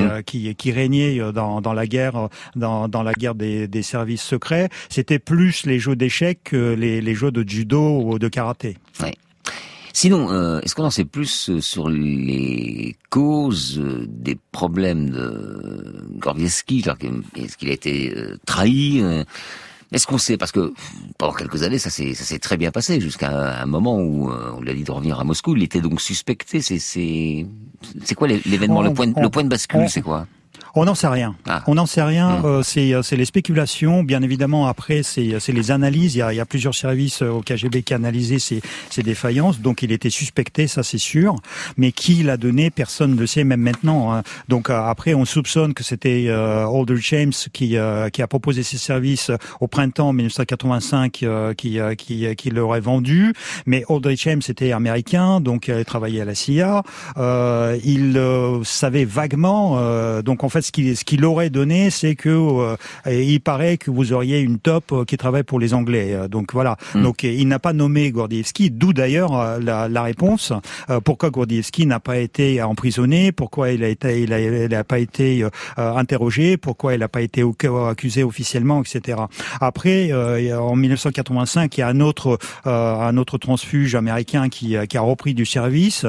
régnait dans la guerre, dans la guerre des services secrets. C'était plus les jeux d'échecs que les jeux de judo ou de karaté. Ouais. Sinon, est-ce qu'on en sait plus sur les causes des problèmes de Gordievsky? Est-ce qu'il a été trahi? Est-ce qu'on sait? Parce que pendant quelques années, ça s'est très bien passé jusqu'à un moment où on lui a dit de revenir à Moscou. Il était donc suspecté. C'est quoi l'événement, le point de bascule? C'est quoi? On n'en sait rien. On n'en sait rien. C'est les spéculations. Bien évidemment, après, c'est les analyses. Il y a plusieurs services au KGB qui analysaient ces défaillances. Donc, il était suspecté, ça c'est sûr. Mais qui l'a donné, personne ne le sait, même maintenant. Hein. Donc, après, on soupçonne que c'était Aldrich James qui a proposé ses services au printemps 1985, qui l'aurait vendu. Mais Aldrich James était américain, donc il avait travaillé à la CIA. Il savait vaguement. Donc, en fait, ce qu'il aurait donné, c'est que il paraît que vous auriez une top qui travaille pour les Anglais. Donc voilà. Donc il n'a pas nommé Gordievsky, d'où d'ailleurs la réponse. Pourquoi Gordievsky n'a pas été emprisonné? Pourquoi il a pas été interrogé? Pourquoi il n'a pas été accusé officiellement, etc. Après, en 1985, il y a un autre transfuge américain qui a repris du service,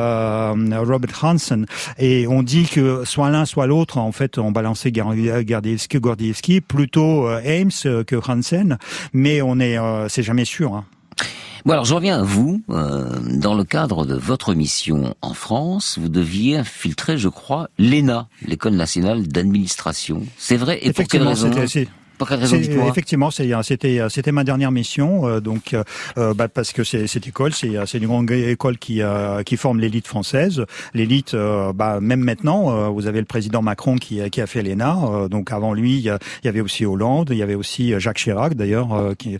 Robert Hansen, et on dit que soit l'un soit l'autre, en fait, on balançait Gordievsky, plutôt Ames que Hansen, mais c'est jamais sûr. Hein. Bon, alors je reviens à vous. Dans le cadre de votre mission en France, vous deviez infiltrer, je crois, l'ENA, l'École nationale d'administration. C'est vrai? Et pour quelle raison? Pour quelle raison, dites-moi? Effectivement, c'était ma dernière mission, parce que cette école, c'est une grande école qui forme l'élite française. L'élite, même maintenant, vous avez le président Macron qui a fait l'ENA. Donc avant lui, il y avait aussi Hollande, il y avait aussi Jacques Chirac d'ailleurs,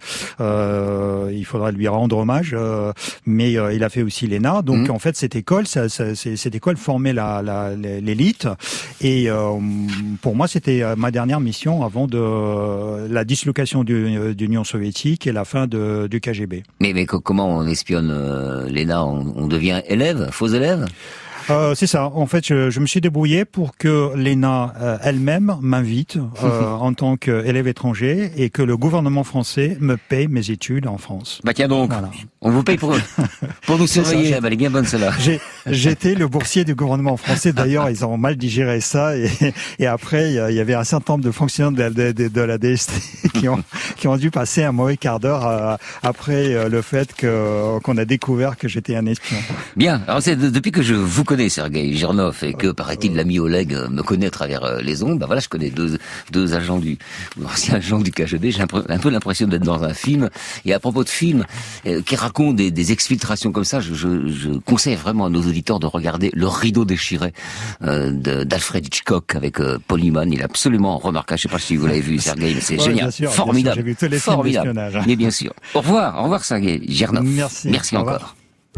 il faudra lui rendre hommage, mais il a fait aussi l'ENA. Donc en fait, cette école formait l'élite. Et pour moi, c'était ma dernière mission avant de la dislocation de l'Union soviétique et la fin du KGB. Mais comment on espionne l'ENA? On devient élève, faux élève? C'est ça. En fait, je me suis débrouillé pour que l'ENA elle-même m'invite en tant qu'élève étranger et que le gouvernement français me paye mes études en France. Bah tiens donc, voilà. On vous paye pour nous surveiller. Elle est bien bonne celle-là. J'étais le boursier du gouvernement français. D'ailleurs, ils ont mal digéré ça et après, il y avait un certain nombre de fonctionnaires de la DST qui ont dû passer un mauvais quart d'heure après le fait qu'on a découvert que j'étais un espion. Bien. Alors c'est depuis que je vous connais, Sergueï Girnov, et que, paraît-il, l'ami Oleg me connaît à travers les ondes, voilà, je connais deux anciens agents du KGB, j'ai un peu l'impression d'être dans un film. Et à propos de films qui racontent des exfiltrations comme ça, je conseille vraiment à nos auditeurs de regarder Le Rideau déchiré d'Alfred Hitchcock avec Paul Newman. Il est absolument remarquable. Je sais pas si vous l'avez vu, Sergueï, mais c'est génial. Sûr, formidable. J'ai vu tous les films d'espionnage. Mais bien sûr. Au revoir, Sergueï Girnov. Merci encore.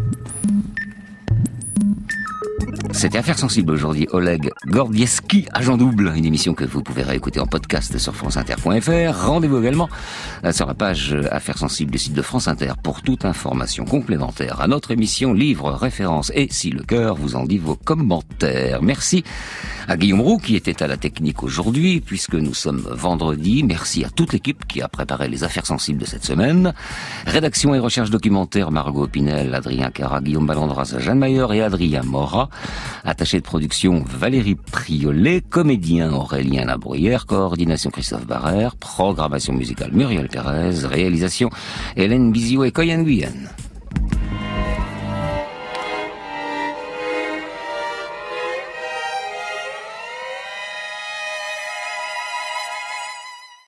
C'était Affaires sensibles aujourd'hui. Oleg Gordievsky, agent double, une émission que vous pouvez réécouter en podcast sur franceinter.fr. Rendez-vous également sur la page Affaires sensibles du site de France Inter pour toute information complémentaire à notre émission, livres, références et, si le cœur vous en dit, vos commentaires. Merci à Guillaume Roux qui était à la technique aujourd'hui, puisque nous sommes vendredi. Merci à toute l'équipe qui a préparé les Affaires sensibles de cette semaine. Rédaction et recherche documentaire, Margot Pinel, Adrien Cara, Guillaume Ballandras, Jeanne Mayer et Adrien Morat. Attaché de production, Valérie Priolet. Comédien, Aurélien Labruyère. Coordination, Christophe Barrère. Programmation musicale, Muriel Pérez. Réalisation, Hélène Bizio et Koyan Guyenne.